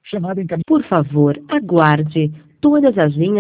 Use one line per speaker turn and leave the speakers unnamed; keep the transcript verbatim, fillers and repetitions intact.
Chamada encaminhada. Por favor, aguarde. Todas as linhas